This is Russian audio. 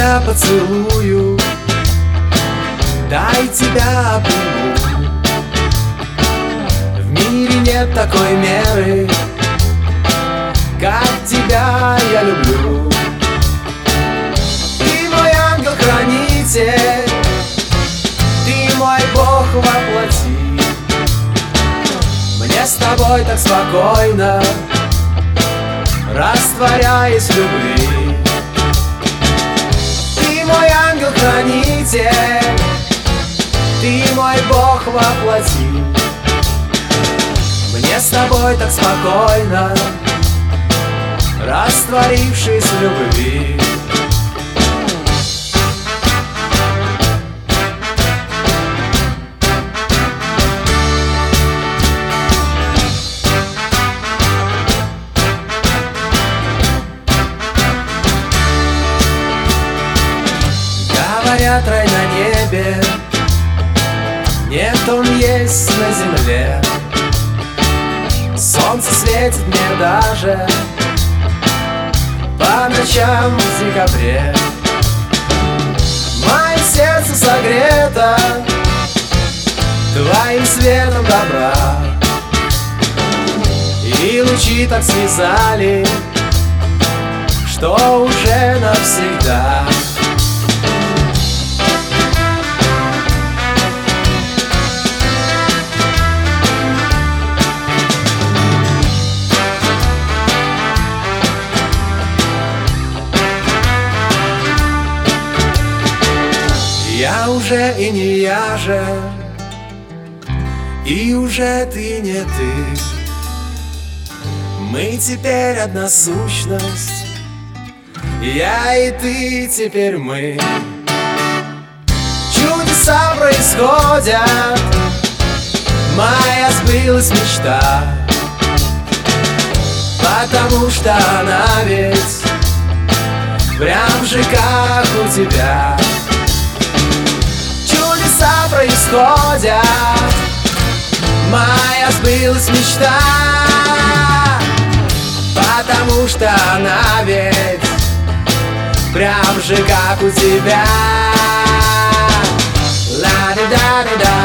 тебя поцелую, дай тебя обниму. В мире нет такой меры, как тебя я люблю. Ты мой ангел-хранитель, ты мой Бог воплоти. Мне с тобой так спокойно, растворяясь в любви. Ты мой ангел-хранитель, ты мой Бог воплоти. Мне с тобой так спокойно, растворившись в любви. Говорят, рай на небе, нет, он есть на земле. Солнце светит мне даже по ночам в декабре. Мое сердце согрето твоим светом добра, и лучи так связали, что уже навсегда. Я уже и не я же, и уже ты не ты. Мы теперь одна сущность, я и ты теперь мы. Чудеса происходят, моя сбылась мечта, потому что она ведь прям же как у тебя. Происходят, моя сбылась мечта, потому что она ведь прям же как у тебя. Ла-ди-да-ди-да.